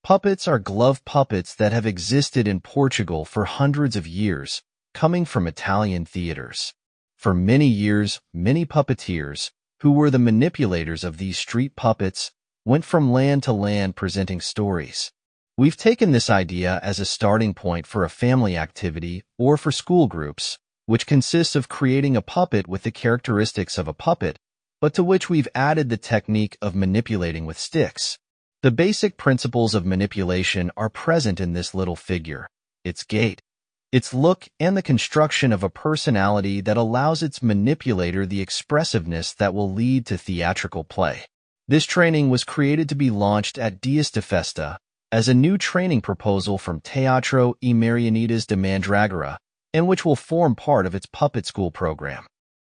Puppets are glove puppets that have existed in Portugal for hundreds of years, coming from Italian theaters. For many years, many puppeteers, who were the manipulators of these street puppets, went from land to land presenting stories. We've taken this idea as a starting point for a family activity or for school groups, which consists of creating a puppet with the characteristics of a puppet, but to which we've added the technique of manipulating with sticks. The basic principles of manipulation are present in this little figure: its gait, its look, and the construction of a personality that allows its manipulator the expressiveness that will lead to theatrical play. This training was created to be launched at Dias de Festa as a new training proposal from Teatro e Marionetas de Mandragora, and which will form part of its puppet school program.